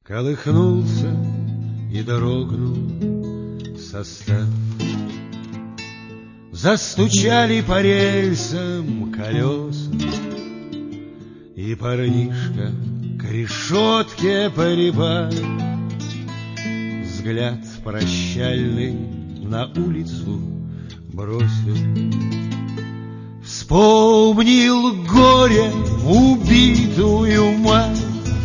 Колыхнулся и дрогнул состав. Застучали по рельсам колеса, и парнишка к решетке припал. Взгляд прощальный на улицу бросил. Вспомнил горе убитую мать.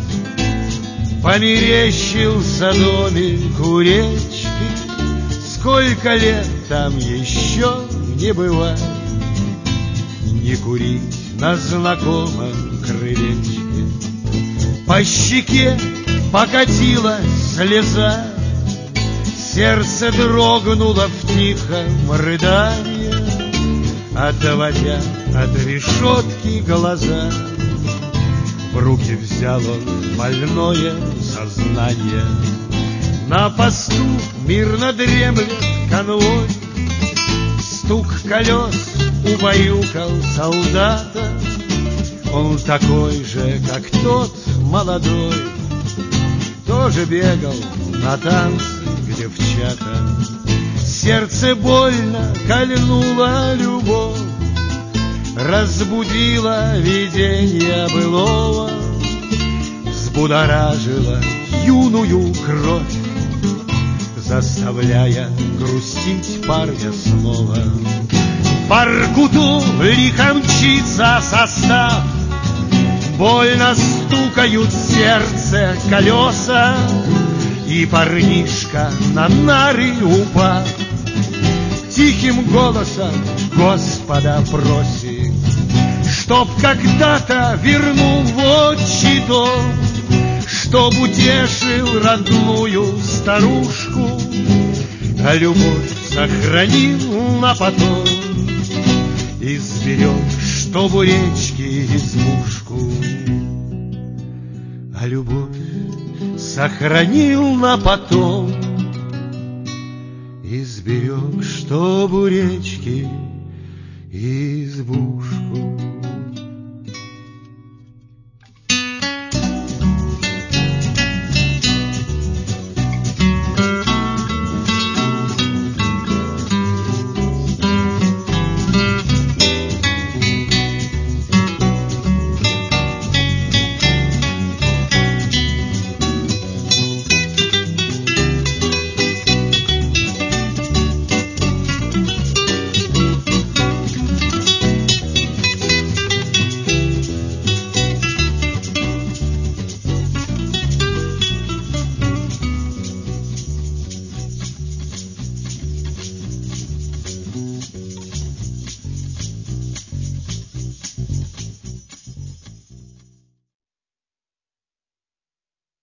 Померещился домик у речки. Сколько лет там еще не бывает. Не курить на знакомом крылечке. По щеке покатилась слеза. Сердце дрогнуло в тихом рыдании, отводя от решетки глаза. В руки взял он больное сознание. На посту мирно дремлет конвой. Стук колес убаюкал солдата. Он такой же, как тот молодой, тоже бегал на танцы к девчатам. Сердце больно кольнула любовь, разбудила видение былого, взбудоражила юную кровь, заставляя грустить парня снова. По Иркуту лихо мчится состав. Больно стукают в сердце колеса, и парнишка на нары упав. Тихим голосом Господа просит, чтоб когда-то вернул в отчий дом, чтоб утешил родную старушку, а любовь сохранил на потом и сберег, чтоб у речки избушку. А любовь сохранил на потом и сберег, чтоб у речки избушку.